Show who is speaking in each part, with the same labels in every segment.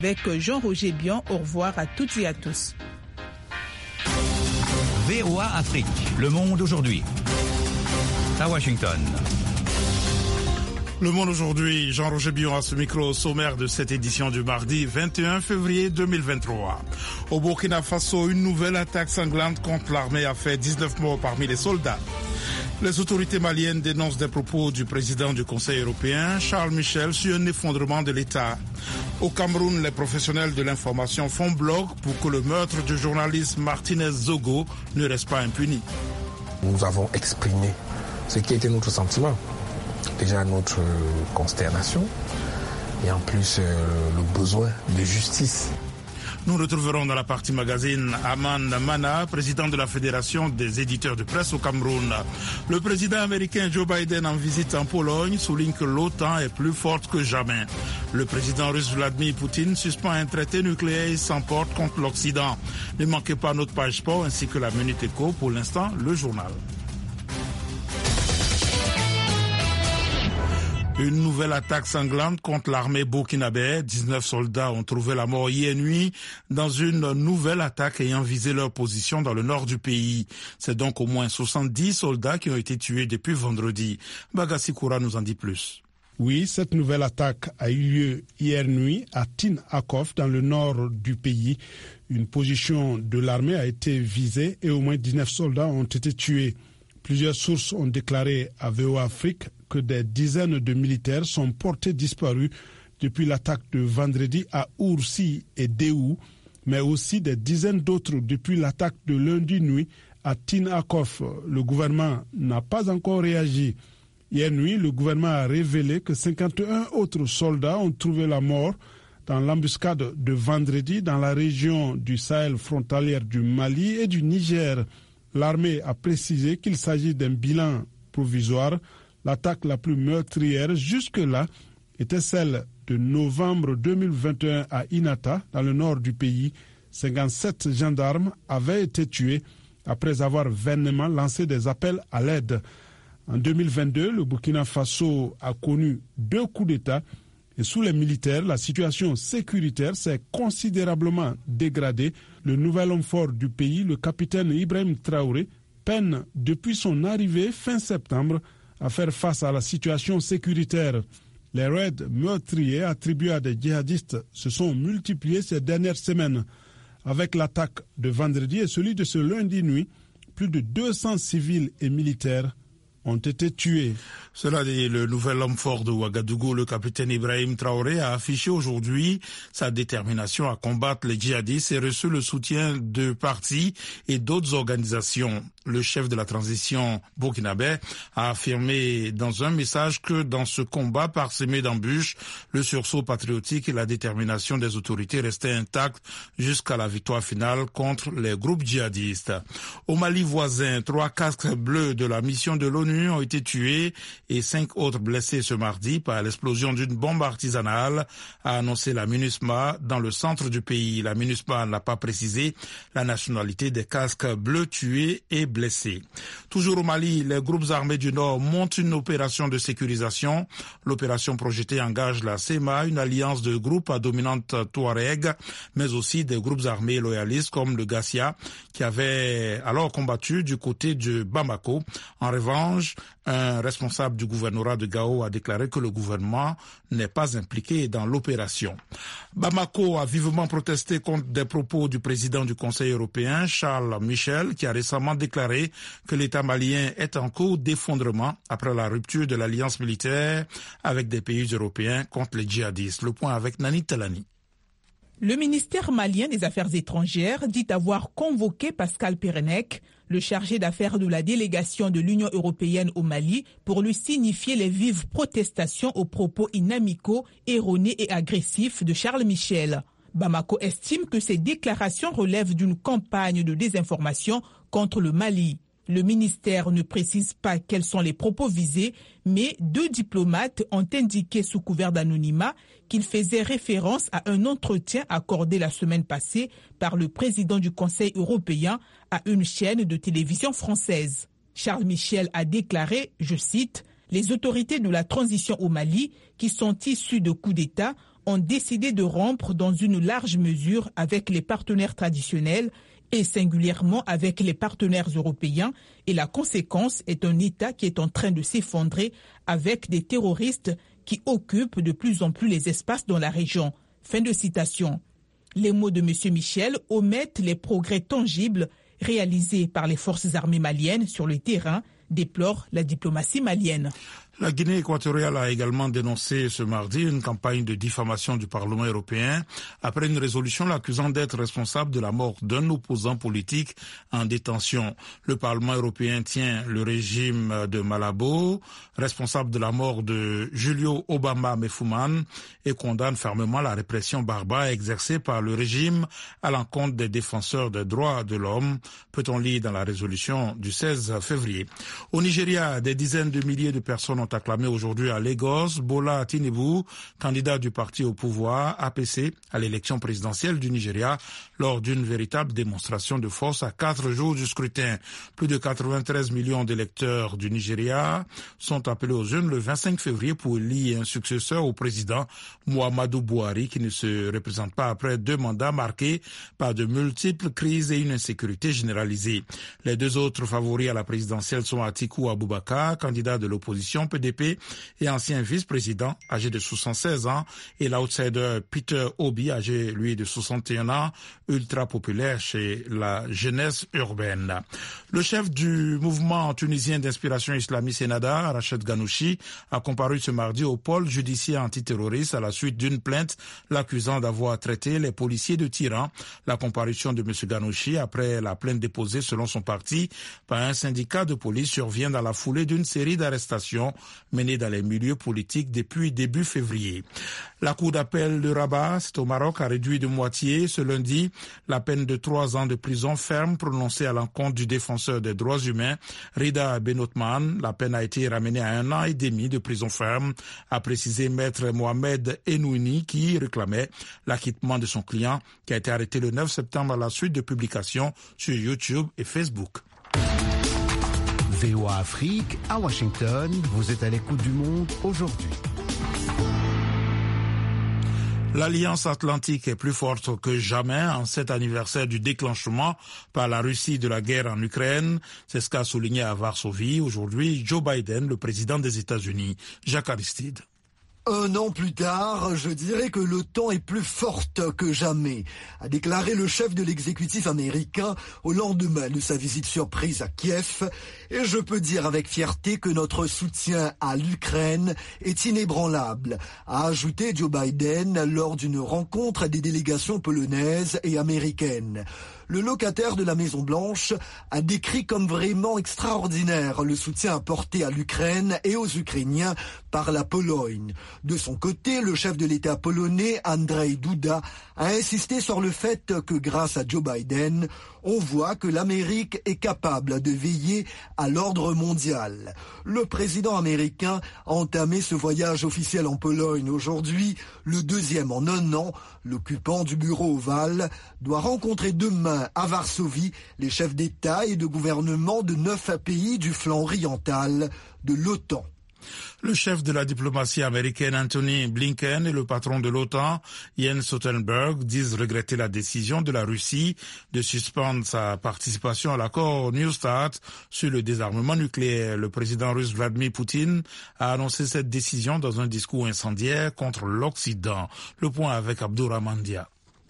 Speaker 1: Avec Jean-Roger Bion, au revoir à toutes et à tous.
Speaker 2: VOA Afrique, le monde aujourd'hui. À Washington.
Speaker 3: Le monde aujourd'hui, Jean-Roger Bion à ce micro sommaire de cette édition du mardi 21 février 2023. Au Burkina Faso, une nouvelle attaque sanglante contre l'armée a fait 19 morts parmi les soldats. Les autorités maliennes dénoncent des propos du président du Conseil européen, Charles Michel, sur un effondrement de l'État. Au Cameroun, les professionnels de l'information font bloc pour que le meurtre du journaliste Martinez Zogo ne reste pas impuni.
Speaker 4: Nous avons exprimé ce qui était notre sentiment. Déjà notre consternation et en plus le besoin de justice.
Speaker 3: Nous retrouverons dans la partie magazine Aman Mana, président de la Fédération des éditeurs de presse au Cameroun. Le président américain Joe Biden en visite en Pologne souligne que l'OTAN est plus forte que jamais. Le président russe Vladimir Poutine suspend un traité nucléaire et s'emporte contre l'Occident. Ne manquez pas notre page sport ainsi que la Minute Éco. Pour l'instant, le journal. Une nouvelle attaque sanglante contre l'armée burkinabé. 19 soldats ont trouvé la mort hier nuit dans une nouvelle attaque ayant visé leur position dans le nord du pays. C'est donc au moins 70 soldats qui ont été tués depuis vendredi. Bagassi Koura nous en dit plus.
Speaker 5: Oui, cette nouvelle attaque a eu lieu hier nuit à Tin Akof, dans le nord du pays. Une position de l'armée a été visée et au moins 19 soldats ont été tués. Plusieurs sources ont déclaré à VOA Afrique que des dizaines de militaires sont portés disparus depuis l'attaque de vendredi à Oursi et Déou, mais aussi des dizaines d'autres depuis l'attaque de lundi nuit à Tin Akof. Le gouvernement n'a pas encore réagi. Hier nuit, le gouvernement a révélé que 51 autres soldats ont trouvé la mort dans l'embuscade de vendredi dans la région du Sahel frontalière du Mali et du Niger. L'armée a précisé qu'il s'agit d'un bilan provisoire. L'attaque la plus meurtrière jusque-là était celle de novembre 2021 à Inata, dans le nord du pays. 57 gendarmes avaient été tués après avoir vainement lancé des appels à l'aide. En 2022, le Burkina Faso a connu 2 coups d'État et sous les militaires, la situation sécuritaire s'est considérablement dégradée. Le nouvel homme fort du pays, le capitaine Ibrahim Traoré, peine depuis son arrivée fin septembre à faire face à la situation sécuritaire. Les raids meurtriers attribués à des djihadistes se sont multipliés ces dernières semaines. Avec l'attaque de vendredi et celui de ce lundi nuit, plus de 200 civils et militaires ont été tués.
Speaker 3: Cela dit, le nouvel homme fort de Ouagadougou, le capitaine Ibrahim Traoré, a affiché aujourd'hui sa détermination à combattre les djihadistes et reçu le soutien de partis et d'autres organisations. Le chef de la transition burkinabé a affirmé dans un message que dans ce combat parsemé d'embûches, le sursaut patriotique et la détermination des autorités restaient intacts jusqu'à la victoire finale contre les groupes djihadistes. Au Mali voisin, 3 casques bleus de la mission de l'ONU ont été tués et 5 autres blessés ce mardi par l'explosion d'une bombe artisanale, a annoncé la MINUSMA dans le centre du pays. La MINUSMA n'a pas précisé la nationalité des casques bleus tués et blessés. Toujours au Mali, les groupes armés du Nord montent une opération de sécurisation. L'opération projetée engage la CEMA, une alliance de groupes à dominante touareg, mais aussi des groupes armés loyalistes comme le Gassia, qui avait alors combattu du côté de Bamako. En revanche, un responsable du gouvernorat de Gao a déclaré que le gouvernement n'est pas impliqué dans l'opération. Bamako a vivement protesté contre des propos du président du Conseil européen, Charles Michel, qui a récemment déclaré que l'État malien est en cours d'effondrement après la rupture de l'alliance militaire avec des pays européens contre les djihadistes. Le point avec Nani Talani.
Speaker 1: Le ministère malien des Affaires étrangères dit avoir convoqué Pascal Perenec, le chargé d'affaires de la délégation de l'Union européenne au Mali, pour lui signifier les vives protestations aux propos inamicaux, erronés et agressifs de Charles Michel. Bamako estime que ces déclarations relèvent d'une campagne de désinformation contre le Mali. Le ministère ne précise pas quels sont les propos visés, mais 2 diplomates ont indiqué sous couvert d'anonymat qu'ils faisaient référence à un entretien accordé la semaine passée par le président du Conseil européen à une chaîne de télévision française. Charles Michel a déclaré, je cite, « Les autorités de la transition au Mali, qui sont issues de coups d'État, ont décidé de rompre dans une large mesure avec les partenaires traditionnels et singulièrement avec les partenaires européens, et la conséquence est un État qui est en train de s'effondrer avec des terroristes qui occupent de plus en plus les espaces dans la région. Fin de citation. Les mots de M. Michel omettent les progrès tangibles réalisés par les forces armées maliennes sur le terrain, déplore la diplomatie malienne.
Speaker 3: La Guinée équatoriale a également dénoncé ce mardi une campagne de diffamation du Parlement européen après une résolution l'accusant d'être responsable de la mort d'un opposant politique en détention. Le Parlement européen tient le régime de Malabo, responsable de la mort de Julio Obama Mefouman, et condamne fermement la répression barbare exercée par le régime à l'encontre des défenseurs des droits de l'homme, peut-on lire dans la résolution du 16 février. Au Nigeria, des dizaines de milliers de personnes ont acclamé aujourd'hui à Lagos Bola Tinubu, candidat du parti au pouvoir APC à l'élection présidentielle du Nigeria, lors d'une véritable démonstration de force à 4 jours du scrutin. Plus de 93 millions d'électeurs du Nigeria sont appelés aux urnes le 25 février pour élire un successeur au président Muhammadu Buhari, qui ne se représente pas après 2 mandats marqués par de multiples crises et une insécurité généralisée. Les 2 autres favoris à la présidentielle sont Atiku Abubakar, candidat de l'opposition PDP et ancien vice-président, âgé de 76 ans, et l'outsider Peter Obi, âgé, lui, de 61 ans, ultra populaire chez la jeunesse urbaine. Le chef du mouvement tunisien d'inspiration islamiste Ennahda, Rached Ghannouchi, a comparu ce mardi au pôle judiciaire antiterroriste à la suite d'une plainte l'accusant d'avoir traité les policiers de tyrans. La comparution de M. Ghannouchi, après la plainte déposée selon son parti par un syndicat de police, survient dans la foulée d'une série d'arrestations menées dans les milieux politiques depuis début février. La cour d'appel de Rabat, c'est au Maroc, a réduit de moitié ce lundi la peine de 3 ans de prison ferme prononcée à l'encontre du défenseur des droits humains Rida Benotman. La peine a été ramenée à 1 an et demi de prison ferme, a précisé maître Mohamed Enouni, qui réclamait l'acquittement de son client qui a été arrêté le 9 septembre à la suite de publications sur YouTube et Facebook.
Speaker 6: VOA Afrique, à Washington, vous êtes à l'écoute du monde aujourd'hui.
Speaker 3: L'Alliance Atlantique est plus forte que jamais en cet anniversaire du déclenchement par la Russie de la guerre en Ukraine. C'est ce qu'a souligné à Varsovie aujourd'hui Joe Biden, le président des États-Unis. Jacques Aristide.
Speaker 7: 1 an plus tard, je dirais que l'OTAN est plus forte que jamais, a déclaré le chef de l'exécutif américain au lendemain de sa visite surprise à Kiev. Et je peux dire avec fierté que notre soutien à l'Ukraine est inébranlable, a ajouté Joe Biden lors d'une rencontre des délégations polonaises et américaines. Le locataire de la Maison-Blanche a décrit comme vraiment extraordinaire le soutien apporté à l'Ukraine et aux Ukrainiens par la Pologne. De son côté, le chef de l'État polonais, Andrzej Duda, a insisté sur le fait que grâce à Joe Biden, on voit que l'Amérique est capable de veiller à l'ordre mondial. Le président américain a entamé ce voyage officiel en Pologne aujourd'hui, le 2e en 1 an. L'occupant du bureau ovale doit rencontrer demain à Varsovie les chefs d'État et de gouvernement de 9 pays du flanc oriental de l'OTAN.
Speaker 3: Le chef de la diplomatie américaine Anthony Blinken et le patron de l'OTAN Jens Stoltenberg disent regretter la décision de la Russie de suspendre sa participation à l'accord New START sur le désarmement nucléaire. Le président russe Vladimir Poutine a annoncé cette décision dans un discours incendiaire contre l'Occident. Le point avec Abdourahmane Dia.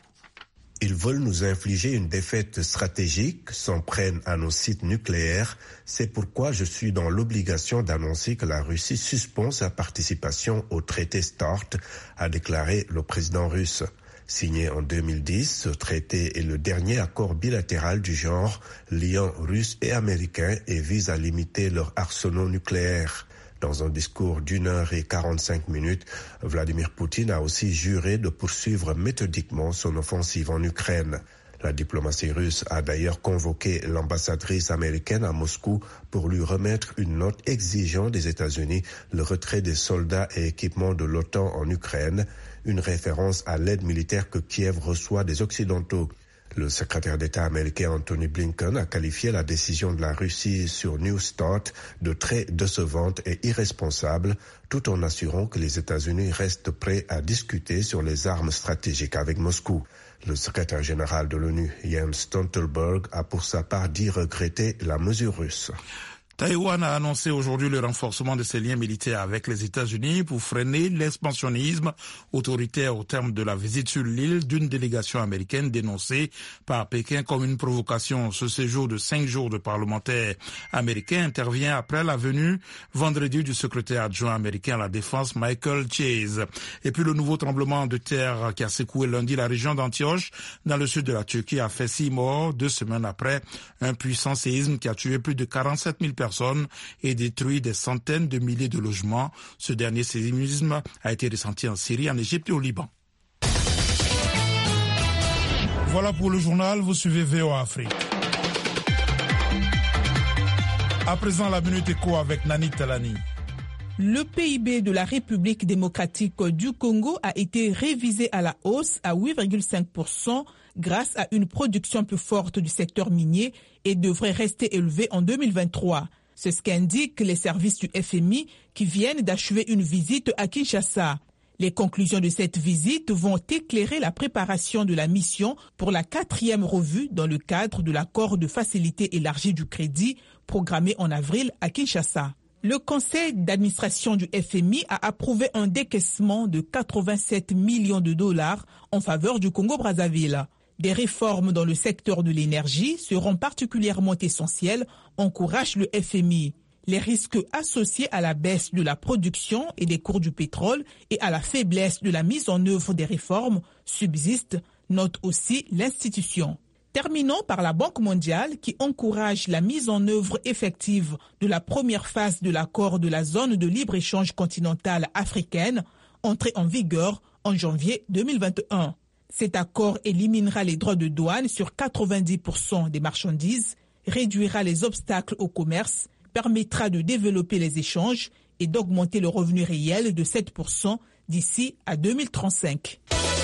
Speaker 8: Ils veulent nous infliger une défaite stratégique, s'en prennent à nos sites nucléaires. C'est pourquoi je suis dans l'obligation d'annoncer que la Russie suspend sa participation au traité START, a déclaré le président russe. Signé en 2010, ce traité est le dernier accord bilatéral du genre liant Russes et Américains et vise à limiter leurs arsenaux nucléaires. Dans un discours d'1h45, Vladimir Poutine a aussi juré de poursuivre méthodiquement son offensive en Ukraine. La diplomatie russe a d'ailleurs convoqué l'ambassadrice américaine à Moscou pour lui remettre une note exigeant des États-Unis le retrait des soldats et équipements de l'OTAN en Ukraine, une référence à l'aide militaire que Kiev reçoit des Occidentaux. Le secrétaire d'État américain Anthony Blinken a qualifié la décision de la Russie sur New START de très décevante et irresponsable, tout en assurant que les États-Unis restent prêts à discuter sur les armes stratégiques avec Moscou. Le secrétaire général de l'ONU, Jens Stoltenberg, a pour sa part dit regretter la mesure russe.
Speaker 3: Taïwan a annoncé aujourd'hui le renforcement de ses liens militaires avec les États-Unis pour freiner l'expansionnisme autoritaire au terme de la visite sur l'île d'une délégation américaine dénoncée par Pékin comme une provocation. Ce séjour de 5 jours de parlementaires américains intervient après la venue vendredi du secrétaire adjoint américain à la défense Michael Chase. Et puis le nouveau tremblement de terre qui a secoué lundi la région d'Antioche dans le sud de la Turquie a fait 6 morts 2 semaines après un puissant séisme qui a tué plus de 47 000 personnes et détruit des centaines de milliers de logements. Ce dernier séisme a été ressenti en Syrie, en Égypte et au Liban. Voilà pour le journal, vous suivez VOA Afrique. À présent, la Minute Éco avec Nani Talani.
Speaker 1: Le PIB de la République démocratique du Congo a été révisé à la hausse à 8,5% grâce à une production plus forte du secteur minier et devrait rester élevé en 2023. C'est ce qu'indiquent les services du FMI qui viennent d'achever une visite à Kinshasa. Les conclusions de cette visite vont éclairer la préparation de la mission pour la 4e revue dans le cadre de l'accord de facilité élargie du crédit programmé en avril à Kinshasa. Le conseil d'administration du FMI a approuvé un décaissement de 87 millions de dollars en faveur du Congo-Brazzaville. Des réformes dans le secteur de l'énergie seront particulièrement essentielles, encourage le FMI. Les risques associés à la baisse de la production et des cours du pétrole et à la faiblesse de la mise en œuvre des réformes subsistent, note aussi l'institution. Terminons par la Banque mondiale qui encourage la mise en œuvre effective de la première phase de l'accord de la zone de libre-échange continentale africaine, entrée en vigueur en janvier 2021. Cet accord éliminera les droits de douane sur 90% des marchandises, réduira les obstacles au commerce, permettra de développer les échanges et d'augmenter le revenu réel de 7% d'ici à 2035.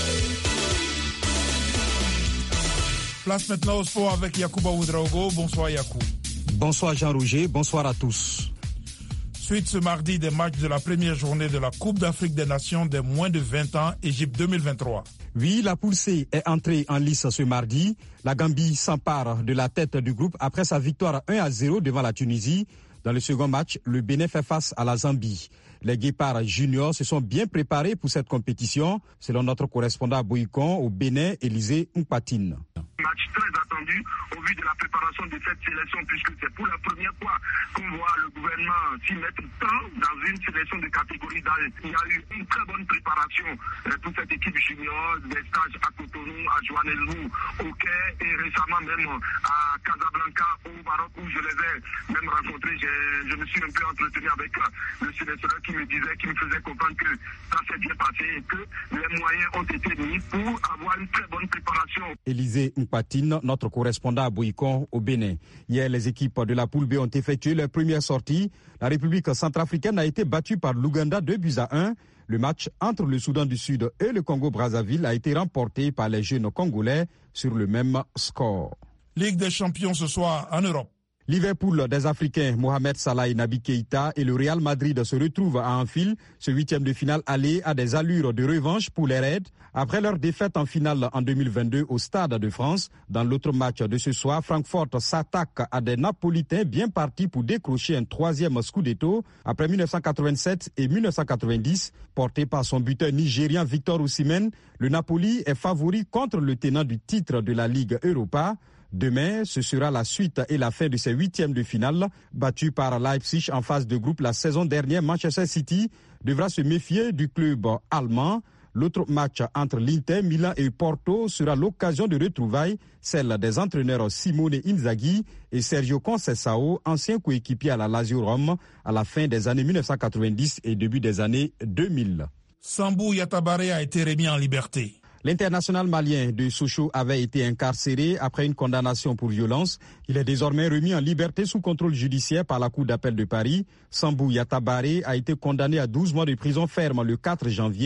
Speaker 3: Place maintenant au sport avec Yacouba Ouedraogo. Bonsoir Yacou.
Speaker 9: Bonsoir Jean-Roger, bonsoir à tous.
Speaker 3: Suite ce mardi des matchs de la première journée de la Coupe d'Afrique des Nations des moins de 20 ans, Égypte 2023.
Speaker 9: Oui, la poule C est entrée en lice ce mardi. La Gambie s'empare de la tête du groupe après sa victoire 1-0 devant la Tunisie. Dans le second match, le Bénin fait face à la Zambie. Les Guépards juniors se sont bien préparés pour cette compétition, selon notre correspondant à Boïcon au Bénin, Élisée Mpatine.
Speaker 10: Match très attendu au vu de la préparation de cette sélection, puisque c'est pour la première fois qu'on voit le gouvernement s'y mettre tant dans une sélection de catégorie d'âge. Il y a eu une très bonne préparation pour cette équipe junior, des stages à Cotonou, à Johannesburg, au Caire et récemment même à Casablanca au Maroc où je les ai même rencontrés. Je me suis un peu entretenu avec le sélectionneur qui me faisait comprendre que ça s'est bien passé et que les moyens ont été mis pour avoir une très bonne préparation.
Speaker 9: Élisée Mpatine, notre correspondant à Boïcon au Bénin. Hier, les équipes de la poule B ont effectué leur première sortie. La République centrafricaine a été battue par l'Ouganda 2-1. Le match entre le Soudan du Sud et le Congo-Brazzaville a été remporté par les jeunes Congolais sur le même score.
Speaker 3: Ligue des champions ce soir en Europe.
Speaker 9: Liverpool des Africains Mohamed Salah et Naby Keïta et le Real Madrid se retrouvent à Anfield. Ce 8e de finale aller a des allures de revanche pour les Reds. Après leur défaite en finale en 2022 au Stade de France, dans l'autre match de ce soir, Francfort s'attaque à des Napolitains bien partis pour décrocher un 3e Scudetto après 1987 et 1990. Porté par son buteur nigérien Victor Osimhen, le Napoli est favori contre le tenant du titre de la Ligue Europa. Demain, ce sera la suite et la fin de ces 8e de finale. Battu par Leipzig en phase de groupe la saison dernière, Manchester City devra se méfier du club allemand. L'autre match entre l'Inter, Milan et Porto sera l'occasion de retrouvailles, celle des entraîneurs Simone Inzaghi et Sergio Conceição, anciens coéquipiers à la Lazio Rome à la fin des années 1990 et début des années 2000.
Speaker 3: Sambou Yatabare a été remis en liberté.
Speaker 9: L'international malien de Sochaux avait été incarcéré après une condamnation pour violence. Il est désormais remis en liberté sous contrôle judiciaire par la Cour d'appel de Paris. Sambou Yatabare a été condamné à 12 mois de prison ferme le 4 janvier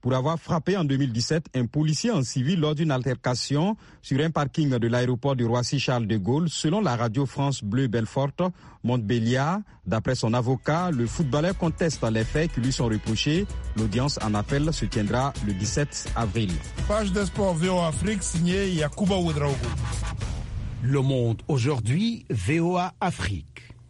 Speaker 9: pour avoir frappé en 2017 un policier en civil lors d'une altercation sur un parking de l'aéroport de Roissy-Charles de Gaulle, selon la radio France Bleu Belfort Montbéliard. D'après son avocat, le footballeur conteste les faits qui lui sont reprochés. L'audience en appel se tiendra le 17 avril.
Speaker 3: Page des sports VOA Afrique, signé Yacouba Ouedraogo.
Speaker 6: Le Monde aujourd'hui, VOA Afrique.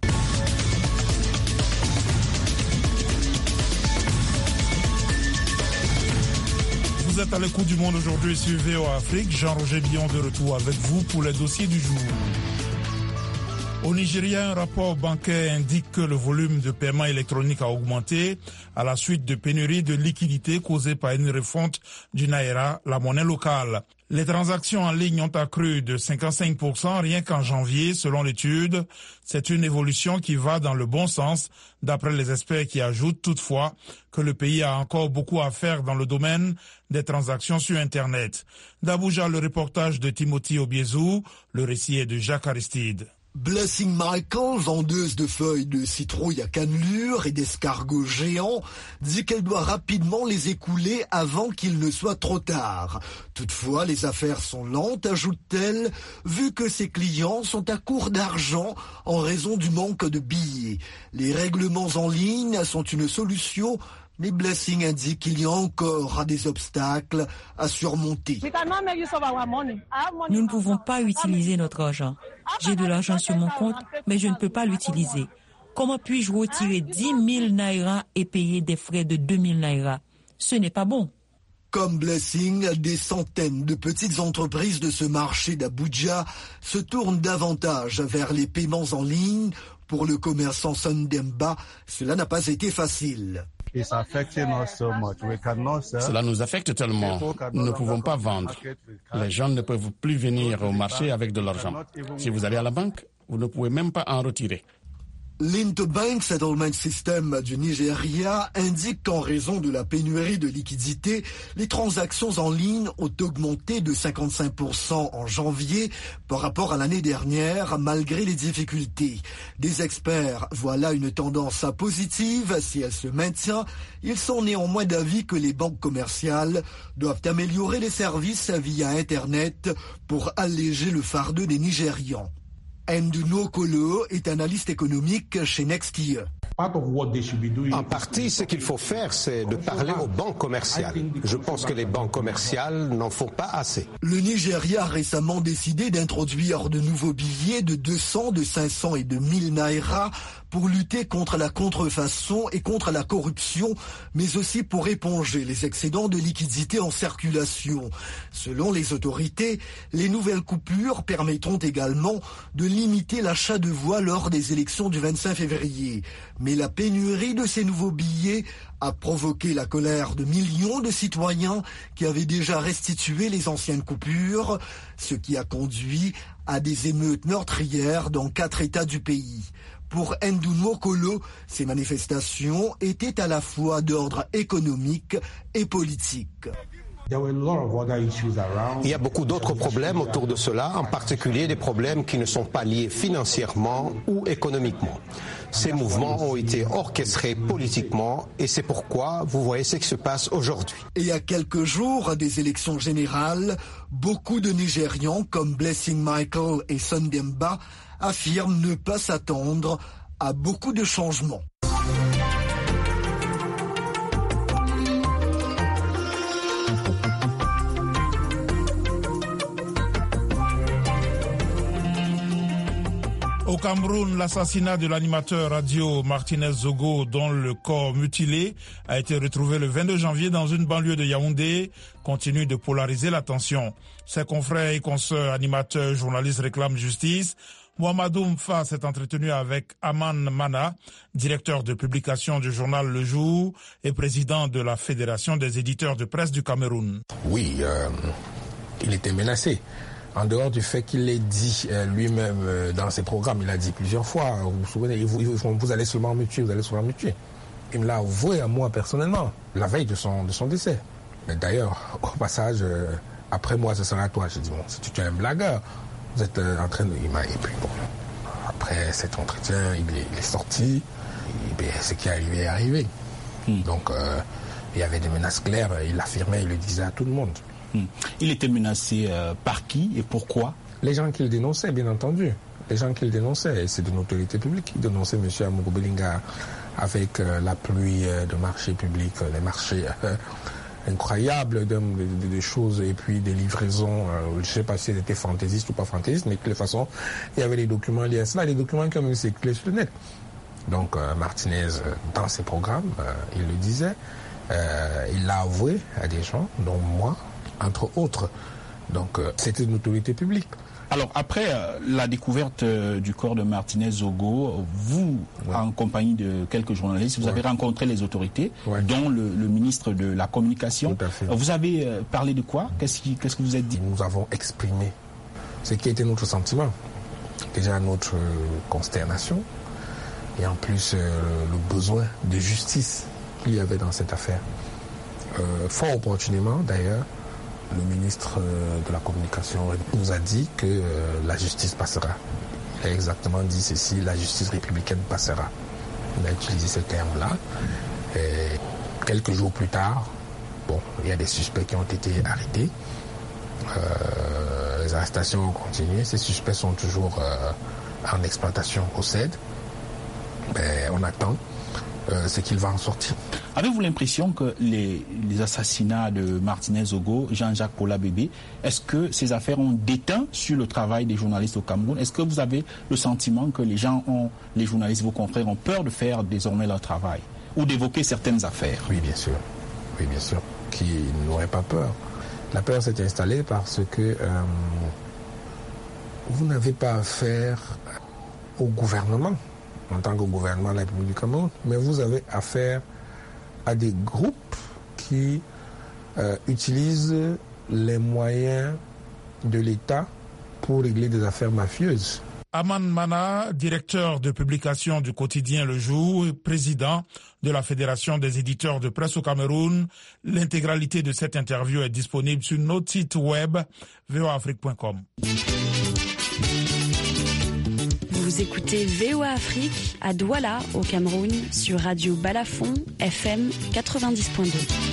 Speaker 3: Vous êtes à l'écoute du Monde aujourd'hui sur VOA Afrique. Jean-Roger Billon de retour avec vous pour les dossiers du jour. Au Nigeria, un rapport bancaire indique que le volume de paiement électronique a augmenté à la suite de pénuries de liquidités causées par une refonte du Naira, la monnaie locale. Les transactions en ligne ont accru de 55% rien qu'en janvier, selon l'étude. C'est une évolution qui va dans le bon sens, d'après les experts qui ajoutent toutefois que le pays a encore beaucoup à faire dans le domaine des transactions sur Internet. D'Abuja, le reportage de Timothy Obiezou, le récit est de Jacques Aristide.
Speaker 7: Blessing Michael, vendeuse de feuilles de citrouille à cannelure et d'escargots géants, dit qu'elle doit rapidement les écouler avant qu'il ne soit trop tard. Toutefois, les affaires sont lentes, ajoute-t-elle, vu que ses clients sont à court d'argent en raison du manque de billets. Les règlements en ligne sont une solution, mais Blessing indique qu'il y a encore des obstacles à surmonter.
Speaker 11: Nous ne pouvons pas utiliser notre argent. J'ai de l'argent sur mon compte, mais je ne peux pas l'utiliser. Comment puis-je retirer 10 000 naira et payer des frais de 2 000 naira? Ce n'est pas bon.
Speaker 7: Comme Blessing, des centaines de petites entreprises de ce marché d'Abuja se tournent davantage vers les paiements en ligne. Pour le commerçant Sondemba, cela n'a pas été facile.
Speaker 12: Cela nous affecte tellement. Nous ne pouvons pas vendre. Les gens ne peuvent plus venir au marché avec de l'argent. Si vous allez à la banque, vous ne pouvez même pas en retirer.
Speaker 7: L'Interbank Settlement System du Nigeria indique qu'en raison de la pénurie de liquidités, les transactions en ligne ont augmenté de 55% en janvier par rapport à l'année dernière, malgré les difficultés. Des experts voient là une tendance positive si elle se maintient. Ils sont néanmoins d'avis que les banques commerciales doivent améliorer les services via Internet pour alléger le fardeau des Nigérians. Ndouno Kolo est analyste économique chez Nextier.
Speaker 13: En partie, ce qu'il faut faire, c'est de parler aux banques commerciales. Je pense que les banques commerciales n'en font pas assez.
Speaker 7: Le Nigeria a récemment décidé d'introduire de nouveaux billets de 200, de 500 et de 1000 naira pour lutter contre la contrefaçon et contre la corruption, mais aussi pour éponger les excédents de liquidités en circulation. Selon les autorités, les nouvelles coupures permettront également de limiter l'achat de voix lors des élections du 25 février. Mais la pénurie de ces nouveaux billets a provoqué la colère de millions de citoyens qui avaient déjà restitué les anciennes coupures, ce qui a conduit à des émeutes meurtrières dans 4 États du pays. Pour Ndouno Kolo, ces manifestations étaient à la fois d'ordre économique et politique.
Speaker 13: Il y a beaucoup d'autres problèmes autour de cela, en particulier des problèmes qui ne sont pas liés financièrement ou économiquement. Ces mouvements ont été orchestrés politiquement et c'est pourquoi vous voyez ce qui se passe aujourd'hui.
Speaker 7: Et à quelques jours des élections générales, beaucoup de Nigérians comme Blessing Michael et Sondemba affirment ne pas s'attendre à beaucoup de changements.
Speaker 3: Au Cameroun, l'assassinat de l'animateur radio Martinez Zogo, dont le corps mutilé a été retrouvé le 22 janvier dans une banlieue de Yaoundé, continue de polariser l'attention. Ses confrères et consoeurs animateurs, journalistes réclament justice. Mohamedou Mfa s'est entretenu avec Aman Mana, directeur de publication du journal Le Jour et président de la Fédération des éditeurs de presse du Cameroun.
Speaker 4: Oui, il était menacé. En dehors du fait qu'il l'ait dit lui-même dans ses programmes, il a dit plusieurs fois, vous vous souvenez, vous allez seulement me tuer, vous allez seulement me tuer. Il me l'a avoué à moi personnellement, la veille de son décès. Mais d'ailleurs, au passage, après moi, ce sera toi. J'ai dit, bon, si tu es un blagueur, vous êtes en train de... Et puis bon, après cet entretien, il est sorti, et bien, ce qui est arrivé est arrivé. Donc, Il y avait des menaces claires, il l'affirmait, il le disait à tout le monde.
Speaker 14: Il était menacé par qui et pourquoi?
Speaker 4: Les gens qui le dénonçaient, bien entendu. Les gens qui le dénonçaient, c'est de l'autorité publique qui dénonçait M. Amourou Belinga avec la pluie de marchés publics, les marchés incroyables de choses et puis des livraisons, je ne sais pas si elles étaient fantaisistes ou pas fantaisistes, mais de toute façon, il y avait des documents liés à cela, des documents qui ont même circulé sur le net. Donc Martinez, dans ses programmes, il le disait, il l'a avoué à des gens, dont moi, entre autres. Donc c'était une autorité publique.
Speaker 14: Alors après la découverte du corps de Martinez-Zogo, vous, en compagnie de quelques journalistes, vous avez rencontré les autorités, dont le ministre de la Communication.
Speaker 4: Tout à fait.
Speaker 14: Vous avez parlé de quoi? Qu'est-ce que vous êtes dit?
Speaker 4: Nous avons exprimé ce qui était notre sentiment. Déjà notre consternation et en plus le besoin de justice qu'il y avait dans cette affaire. Fort opportunément d'ailleurs, le ministre de la Communication nous a dit que la justice passera. Il a exactement dit ceci, la justice républicaine passera. Il a utilisé ce terme-là. Et quelques jours plus tard, il y a des suspects qui ont été arrêtés. Les arrestations ont continué. Ces suspects sont toujours en exploitation au CED. On attend ce qu'il va en sortir.
Speaker 14: Avez-vous l'impression que les assassinats de Martinez-Zogo, Jean-Jacques Paula Bébé, est-ce que ces affaires ont déteint sur le travail des journalistes au Cameroun? Est-ce que vous avez le sentiment que les journalistes, vos confrères, ont peur de faire désormais leur travail ou d'évoquer certaines affaires?
Speaker 4: Oui, bien sûr. Oui, bien sûr. Qui n'aurait pas peur? La peur s'est installée parce que vous n'avez pas affaire au gouvernement, en tant que gouvernement de la République du Cameroun, mais vous avez affaire à des groupes qui utilisent les moyens de l'État pour régler des affaires mafieuses.
Speaker 3: Aman Mana, directeur de publication du quotidien Le Jour et président de la Fédération des éditeurs de presse au Cameroun. L'intégralité de cette interview est disponible sur notre site web voaafrique.com.
Speaker 15: Vous écoutez VOA Afrique à Douala, au Cameroun, sur Radio Balafon, FM 90.2.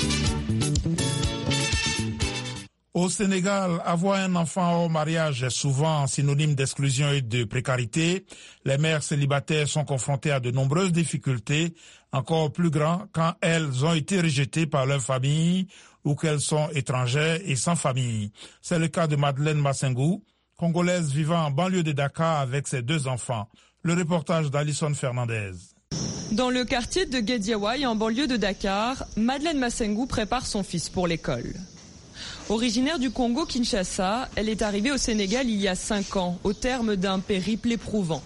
Speaker 3: Au Sénégal, avoir un enfant au mariage est souvent synonyme d'exclusion et de précarité. Les mères célibataires sont confrontées à de nombreuses difficultés, encore plus grandes quand elles ont été rejetées par leur famille ou qu'elles sont étrangères et sans famille. C'est le cas de Madeleine Massengou, congolaise vivant en banlieue de Dakar avec ses 2 enfants. Le reportage d'Alison Fernandez.
Speaker 16: Dans le quartier de Guédiawaye, en banlieue de Dakar, Madeleine Massengou prépare son fils pour l'école. Originaire du Congo Kinshasa, elle est arrivée au Sénégal il y a 5 ans, au terme d'un périple éprouvant.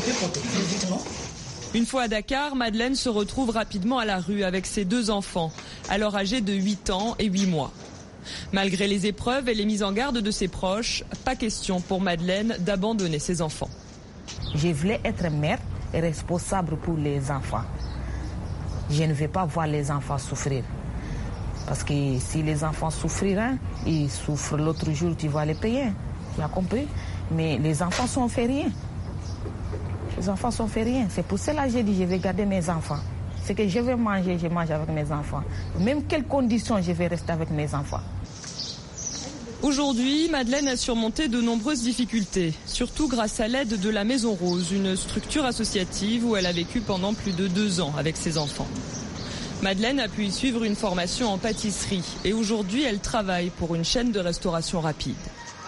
Speaker 16: Une fois à Dakar, Madeleine se retrouve rapidement à la rue avec ses 2 enfants, alors âgés de 8 ans et 8 mois. Malgré les épreuves et les mises en garde de ses proches, pas question pour Madeleine d'abandonner ses enfants.
Speaker 17: Je voulais être mère et responsable pour les enfants. Je ne vais pas voir les enfants souffrir. Parce que si les enfants souffriront, ils souffrent l'autre jour, tu vas les payer. Tu as compris? Mais les enfants sont fait rien. Les enfants sont fait rien. C'est pour cela que j'ai dit je vais garder mes enfants. Ce que je vais manger, je mange avec mes enfants. Même quelles conditions, je vais rester avec mes enfants.
Speaker 16: Aujourd'hui, Madeleine a surmonté de nombreuses difficultés, surtout grâce à l'aide de la Maison Rose, une structure associative où elle a vécu pendant plus de 2 ans avec ses enfants. Madeleine a pu y suivre une formation en pâtisserie et aujourd'hui, elle travaille pour une chaîne de restauration rapide.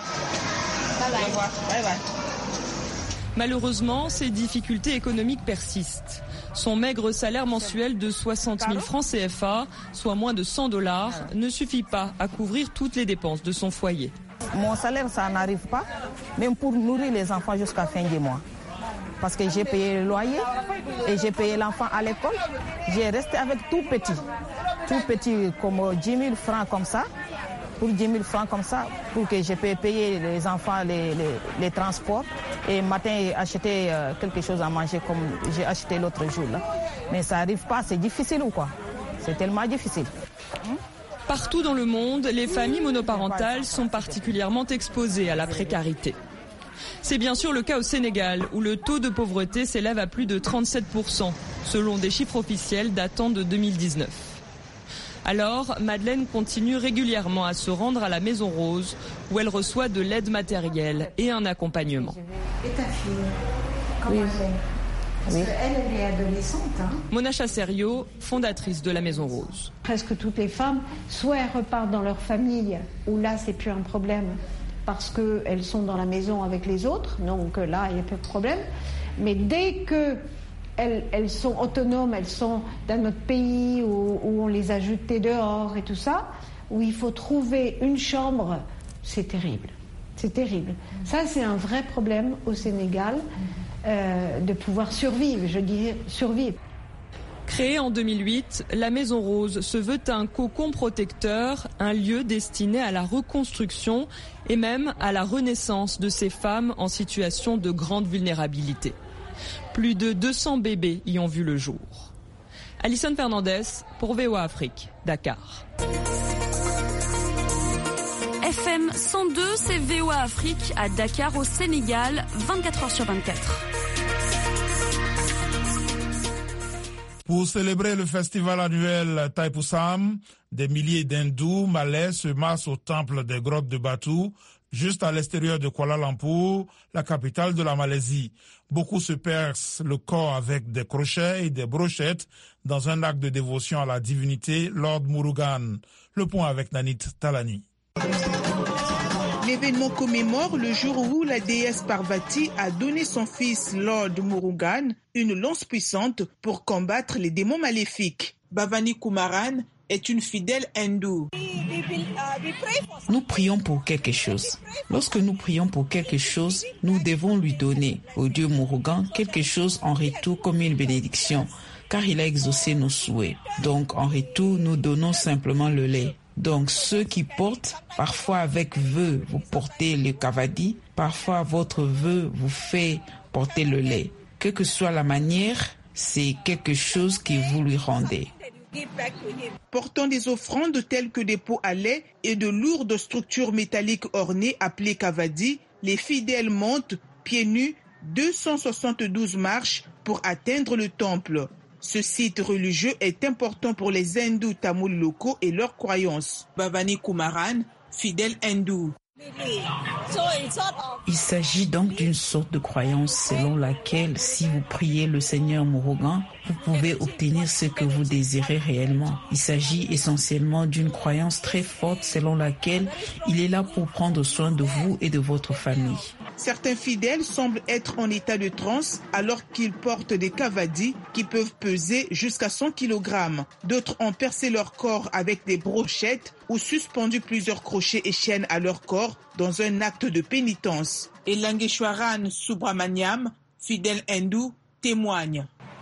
Speaker 16: Malheureusement, ces difficultés économiques persistent. Son maigre salaire mensuel de 60 000 francs CFA, soit moins de $100, ne suffit pas à couvrir toutes les dépenses de son foyer.
Speaker 17: Mon salaire, ça n'arrive pas, même pour nourrir les enfants jusqu'à la fin du mois. Parce que j'ai payé le loyer et j'ai payé l'enfant à l'école. J'ai resté avec tout petit comme 10 000 francs comme ça. Pour 10 000 francs comme ça, pour que je puisse payer les enfants les transports et matin acheter quelque chose à manger comme j'ai acheté l'autre jour là. Mais ça n'arrive pas, c'est difficile ou quoi? C'est tellement difficile.
Speaker 16: Partout dans le monde, les familles monoparentales sont particulièrement exposées à la précarité. C'est bien sûr le cas au Sénégal, où le taux de pauvreté s'élève à plus de 37%, selon des chiffres officiels datant de 2019. Alors, Madeleine continue régulièrement à se rendre à la Maison Rose, où elle reçoit de l'aide matérielle et un accompagnement.
Speaker 18: Et ta fille, comment elle est ? Parce qu'elle est adolescente.
Speaker 16: Mona Chasserio, fondatrice de la Maison Rose.
Speaker 18: Presque toutes les femmes, soit elles repartent dans leur famille, où là c'est plus un problème, parce qu'elles sont dans la maison avec les autres, donc là il n'y a pas de problème. Mais dès qu'elles sont autonomes, elles sont dans notre pays où on les a jetées dehors et tout ça, où il faut trouver une chambre, c'est terrible. C'est terrible. Ça c'est un vrai problème au Sénégal. De pouvoir survivre, je dis survivre.
Speaker 16: Créée en 2008, la Maison Rose se veut un cocon protecteur, un lieu destiné à la reconstruction et même à la renaissance de ces femmes en situation de grande vulnérabilité. Plus de 200 bébés y ont vu le jour. Alison Fernandez pour VOA Afrique, Dakar.
Speaker 15: FM 102, c'est VOA Afrique à Dakar au Sénégal, 24h/24.
Speaker 3: Pour célébrer le festival annuel Thaipusam, des milliers d'hindous malais se massent au temple des grottes de Batu, juste à l'extérieur de Kuala Lumpur, la capitale de la Malaisie. Beaucoup se percent le corps avec des crochets et des brochettes dans un acte de dévotion à la divinité Lord Murugan. Le point avec Nanit Talani.
Speaker 1: L'événement commémore le jour où la déesse Parvati a donné son fils Lord Murugan une lance puissante pour combattre les démons maléfiques. Bhavani Kumaran est une fidèle hindoue.
Speaker 19: Nous prions pour quelque chose. Lorsque nous prions pour quelque chose, nous devons lui donner au dieu Murugan quelque chose en retour comme une bénédiction, car il a exaucé nos souhaits. Donc en retour, nous donnons simplement le lait. Donc ceux qui portent, parfois avec vœu, vous portez le kavadi, parfois votre vœu vous fait porter le lait. Quelle que soit la manière, c'est quelque chose que vous lui rendez.
Speaker 1: Portant des offrandes telles que des pots à lait et de lourdes structures métalliques ornées appelées kavadi, les fidèles montent, pieds nus, 272 marches pour atteindre le temple. Ce site religieux est important pour les hindous tamouls locaux et leurs croyances. Bhavani Kumaran, fidèle hindou.
Speaker 19: Il s'agit donc d'une sorte de croyance selon laquelle si vous priez le Seigneur Murugan, vous pouvez obtenir ce que vous désirez réellement. Il s'agit essentiellement d'une croyance très forte selon laquelle il est là pour prendre soin de vous et de votre famille.
Speaker 1: Certains fidèles semblent être en état de transe alors qu'ils portent des kavadis qui peuvent peser jusqu'à 100 kg. D'autres ont percé leur corps avec des brochettes ou suspendu plusieurs crochets et chaînes à leur corps dans un acte de pénitence. Et Langeshwaran Subramaniam, fidèle hindou, témoigne.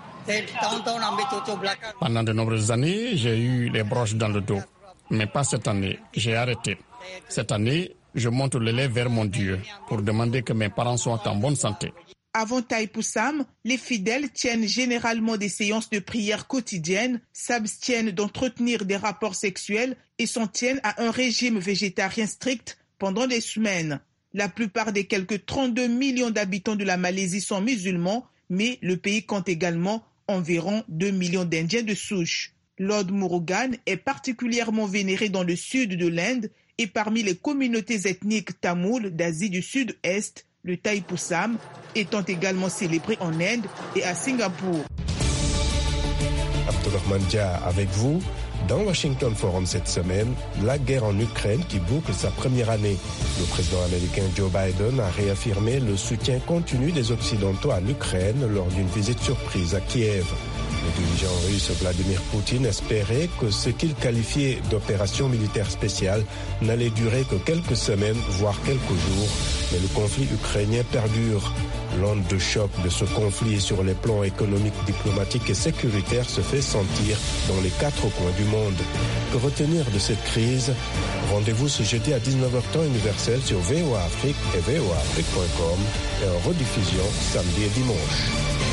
Speaker 12: Pendant de nombreuses années, j'ai eu les broches dans le dos. Mais pas cette année. J'ai arrêté. Cette année, je monte le lait vers mon Dieu pour demander que mes parents soient en bonne santé.
Speaker 1: Avant Thaipusam, les fidèles tiennent généralement des séances de prière quotidiennes, s'abstiennent d'entretenir des rapports sexuels et s'en tiennent à un régime végétarien strict pendant des semaines. La plupart des quelques 32 millions d'habitants de la Malaisie sont musulmans, mais le pays compte également environ 2 millions d'Indiens de souche. Lord Murugan est particulièrement vénéré dans le sud de l'Inde et parmi les communautés ethniques tamoules d'Asie du Sud-Est, le Thaipusam étant également célébré en Inde et à Singapour.
Speaker 8: Abdulrahman Dia avec vous. Dans Washington Forum cette semaine, la guerre en Ukraine qui boucle sa première année. Le président américain Joe Biden a réaffirmé le soutien continu des Occidentaux à l'Ukraine lors d'une visite surprise à Kiev. Le dirigeant russe Vladimir Poutine espérait que ce qu'il qualifiait d'opération militaire spéciale n'allait durer que quelques semaines, voire quelques jours, mais le conflit ukrainien perdure. L'onde de choc de ce conflit sur les plans économiques, diplomatiques et sécuritaires se fait sentir dans les 4 coins du monde. Que retenir de cette crise? Rendez-vous ce jeudi à 19h temps universel sur VOA Afrique et voaafrique.com et en rediffusion samedi et dimanche.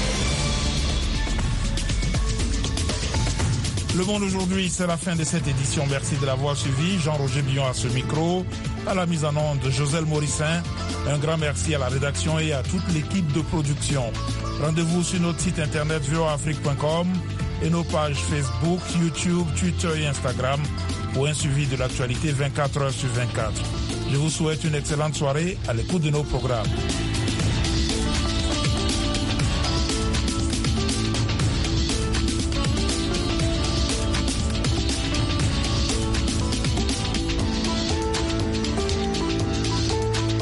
Speaker 3: Le Monde aujourd'hui, c'est la fin de cette édition. Merci de l'avoir suivi. Jean-Roger Billon à ce micro, à la mise en onde de Joselle Morissin. Un grand merci à la rédaction et à toute l'équipe de production. Rendez-vous sur notre site internet voaafrique.com et nos pages Facebook, YouTube, Twitter et Instagram pour un suivi de l'actualité 24 heures sur 24. Je vous souhaite une excellente soirée à l'écoute de nos programmes.